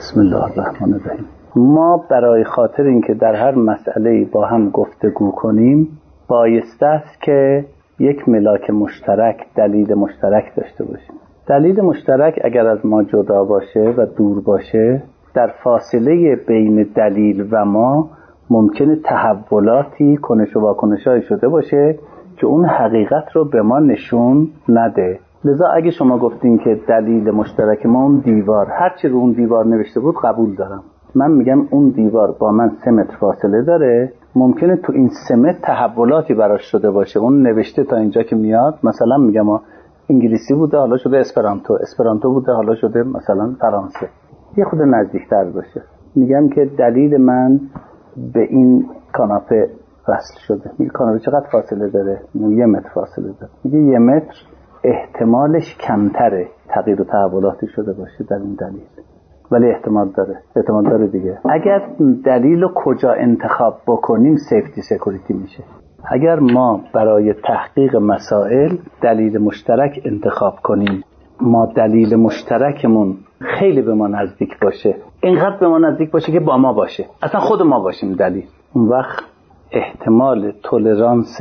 بسم الله الرحمن الرحیم. ما برای خاطر اینکه در هر مسئله‌ای با هم گفتگو کنیم بایسته است که یک ملاک مشترک، دلیل مشترک داشته باشیم. دلیل مشترک اگر از ما جدا باشه و دور باشه، در فاصله بین دلیل و ما ممکنه تحولاتی، کنش و واکنش‌هایی شده باشه که اون حقیقت رو به ما نشون نده. لذا اگه شما گفتین که دلیل مشترک ما اون دیوار، هرچی رو اون دیوار نوشته بود قبول دارم. من میگم اون دیوار با من 3 متر فاصله داره، ممکنه تو این 3 متر تحولاتی براش شده باشه. اون نوشته تا اینجا که میاد، مثلا میگم انگلیسی بوده حالا شده اسپرانتو بوده حالا شده مثلا فرانسه، یه خود نزدیکتر باشه. میگم که دلیل من به این کاناپه وصل شده. میگه کاناپه چقدر فاصله داره؟ میگه 1 متر فاصله داره. میگه 1 متر احتمالش کمتره تغییر و تحولاتی شده باشه در این دلیل، ولی احتمال داره دیگه. اگر دلیل رو کجا انتخاب بکنیم سیفتی سکوریتی میشه. اگر ما برای تحقیق مسائل دلیل مشترک انتخاب کنیم، ما دلیل مشترکمون خیلی به ما نزدیک باشه، اینقدر به ما نزدیک باشه که با ما باشه، اصلا خود ما باشیم دلیل، اون وقت احتمال تولرانس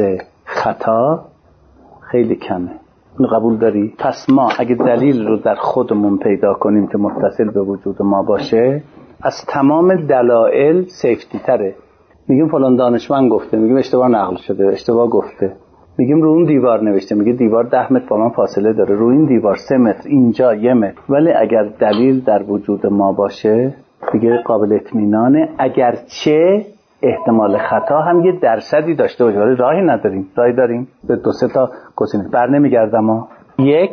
خطا خیلی کمه. اینو قبول داری؟ پس ما اگه دلیل رو در خودمون پیدا کنیم که متصل به وجود ما باشه، از تمام دلایل سیفتی تره. میگیم فلان دانشمند گفته، میگیم اشتباه نقل شده، اشتباه گفته. میگیم رو اون دیوار نوشته، میگه دیوار 10 متر با من فاصله داره، رو این دیوار 3 متر، اینجا 1 متر. ولی اگر دلیل در وجود ما باشه دیگه قابل اطمینانه، اگرچه احتمال خطا هم 1% داشته باشه، ولی راهی نداریم. راهی داریم به 2-3 تا گزینه بر نمیگردم. 1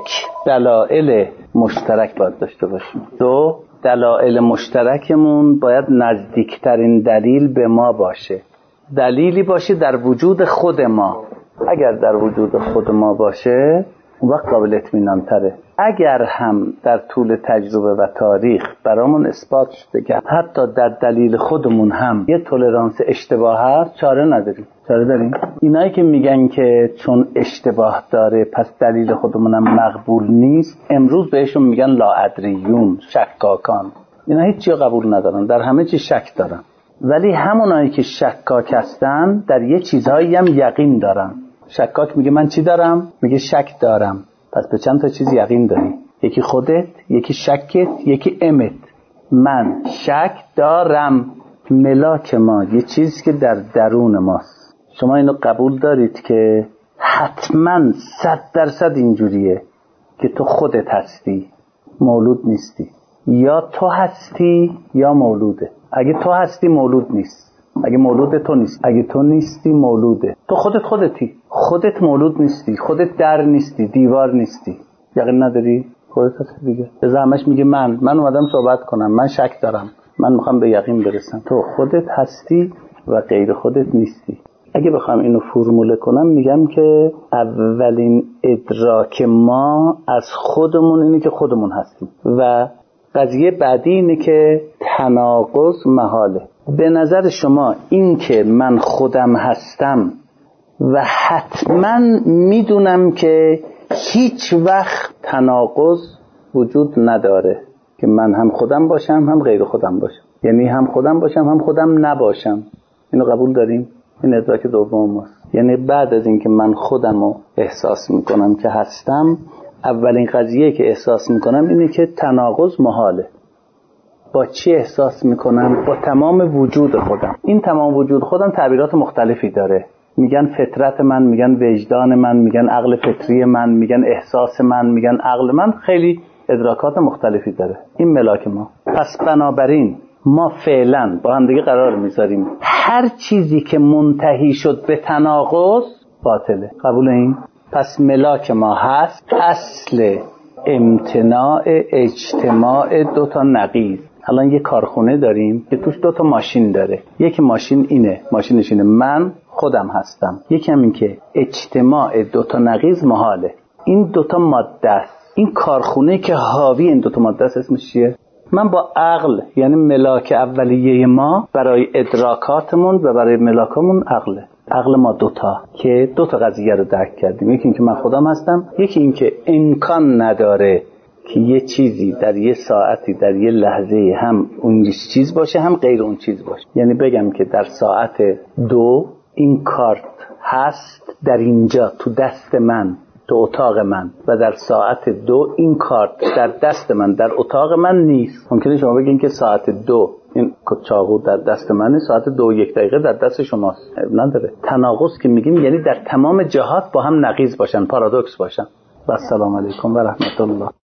دلایل مشترک باید داشته باشیم. 2 دلایل مشترکمون باید نزدیکترین دلیل به ما باشه، دلیلی باشه در وجود خود ما. اگر در وجود خود ما باشه اون وقت قابل اطمینان تره. اگر هم در طول تجربه و تاریخ برامون اثبات شده که حتی در دلیل خودمون هم یه تولرانس اشتباه هست، چاره نداریم. چاره داریم؟ اینایی که میگن که چون اشتباه داره پس دلیل خودمون هم مقبول نیست، امروز بهشون میگن لاادریون، شکاکان. اینا هیچ چیز قبول ندارن، در همه چی شک دارن. ولی همونایی که شکاک هستن در یه چیزهایی هم یقین دارن. شکاک میگه من چی دارم؟ میگه شک دارم. پس به چند تا چیز یقین داری؟ یکی خودت، یکی شکت، یکی امت. من شک دارم. ملاک ما یه چیزی که در درون ماست. شما اینو قبول دارید که حتما 100% اینجوریه که تو خودت هستی، مولود نیستی. یا تو هستی یا مولوده. اگه تو هستی مولود نیست، اگه مولود تو نیست، اگه تو نیستی مولوده. تو خودتی، خودت مولود نیستی، خودت در نیستی، دیوار نیستی. یقین نداری؟ خودت هستی دیگه. همش میگه من اومدم صحبت کنم، من شک دارم، من میخوام به یقین برسم. تو خودت هستی و غیر خودت نیستی. اگه بخوام اینو فرموله کنم میگم که اولین ادراک ما از خودمون اینه که خودمون هستیم و قضیه بعدی اینه که تناقض محاله. به نظر شما این که من خودم هستم و حتما میدونم که هیچ وقت تناقض وجود نداره که من هم خودم باشم هم غیر خودم باشم، یعنی هم خودم باشم هم خودم نباشم. اینو قبول داریم؟ این ادراک دوم ماست. یعنی بعد از اینکه من خودم رو احساس میکنم که هستم، اولین قضیه که احساس میکنم اینه که تناقض محاله. با چی احساس میکنم؟ با تمام وجود خودم. این تمام وجود خودم تعبیرات مختلفی داره. میگن فطرت من، میگن وجدان من، میگن عقل فطری من، میگن احساس من، میگن عقل من. خیلی ادراکات مختلفی داره این ملاک ما. پس بنابراین ما فعلا با هم دیگه قرار میذاریم هر چیزی که منتهی شد به تناقض باطله. قبول این؟ پس ملاک ما هست اصل امتناع اجتماع 2 تا نقیض. الان یه کارخونه داریم که توش 2 تا ماشین داره. یکی ماشین اینه، ماشینش اینه من خودم هستم. یکی هم این که اجتماع 2 تا نقیض محاله. این 2 تا ماده است. این کارخونه که حاوی این 2 تا ماده است اسمش چیه؟ من با عقل، یعنی ملاک اولیه ما برای ادراکاتمون و برای ملاکمون عقل ما 2 تا که 2 تا قضیه رو درک کردیم. یکی این که من خودم هستم، یکی این که امکان نداره که یه چیزی در یه ساعتی در یه لحظه هم اون چیز باشه هم غیر اون چیز باشه. یعنی بگم که در ساعت 2 این کارت هست در اینجا تو دست من تو اتاق من و در ساعت 2 این کارت در دست من در اتاق من نیست. ممکنه شما بگین که ساعت 2 این چاقو در دست منه، ساعت 2:01 در دست شماست. نداره. تناقض که میگیم یعنی در تمام جهات با هم نقیض باشن، پارادوکس باشن. و السلام علیکم و رحمت الله.